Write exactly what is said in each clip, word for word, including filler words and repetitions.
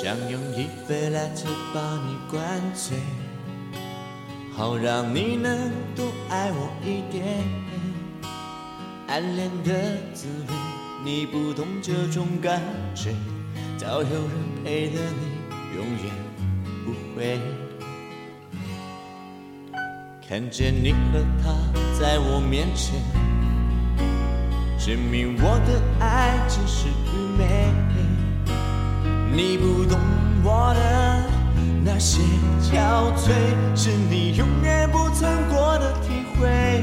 想用一杯来特把你灌醉，好让你能多爱我一点。暗恋的滋味你不懂这种感觉，早有人陪了你永远不会。看见你和他在我面前，证明我的爱只是愚昧。你不懂我的那些憔悴，是你永远不曾过的体会。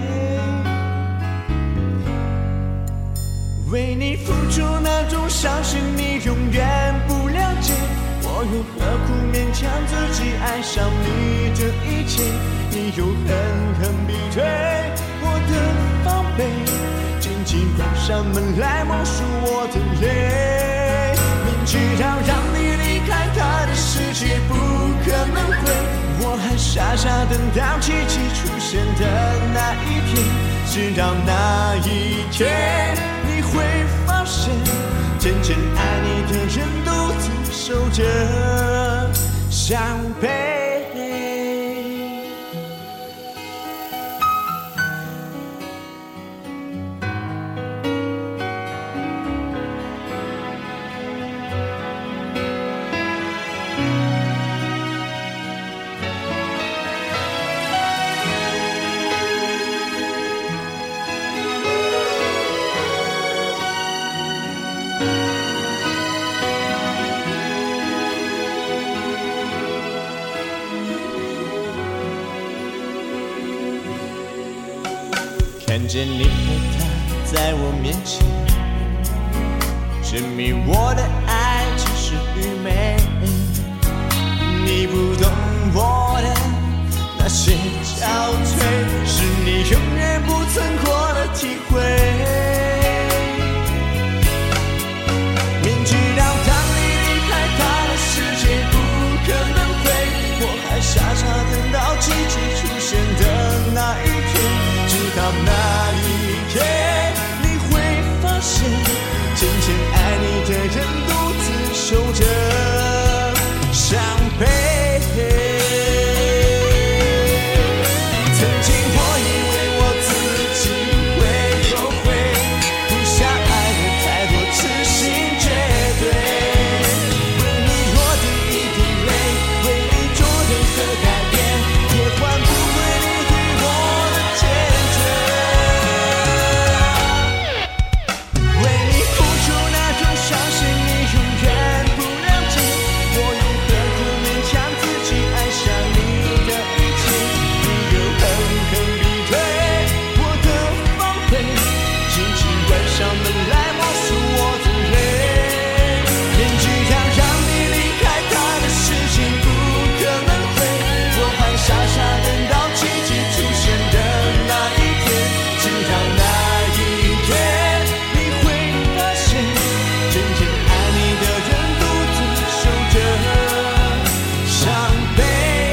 为你付出那种伤心你永远不了解，我又何苦勉强自己爱上你的一切。你又狠狠逼退我的防备，紧紧关上门来默数我的泪。明知道让你离开他的世界不可能会，我还傻傻等到奇迹出现的那一天。直到那一天你会发现，真正爱你的人独自守着伤悲。看见你和他在我面前，证明我的爱只是愚昧。你不懂我的那些憔悴，是你永远不曾过的体会。明知道当你离开他的世界不可能会，我还傻傻等到奇迹出现的那一天。直到那一天你会发现，真正爱你的人独自守着伤悲。曾经我以为我自己会后悔，不想爱的太多痴心绝对。为你落的一滴泪，为你做任何改变，也换不回你对我的坚决。为你付出那种伤心你永远不了解，我又何苦勉强自己爱上你的一切。你又狠狠逼退我的防备，紧紧关上门来默数我的泪。明知道让你离开他的世界不可能会，我还傻傻等到奇迹出现的那一天。直到那一天你会发现，真正爱你的人独自守着伤悲。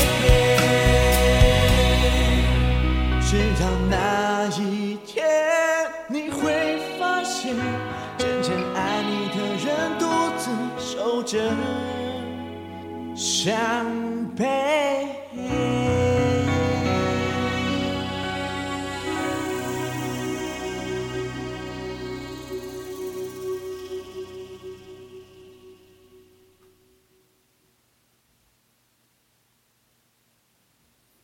直到那一天你会发现，真正爱你的人独自守着伤悲。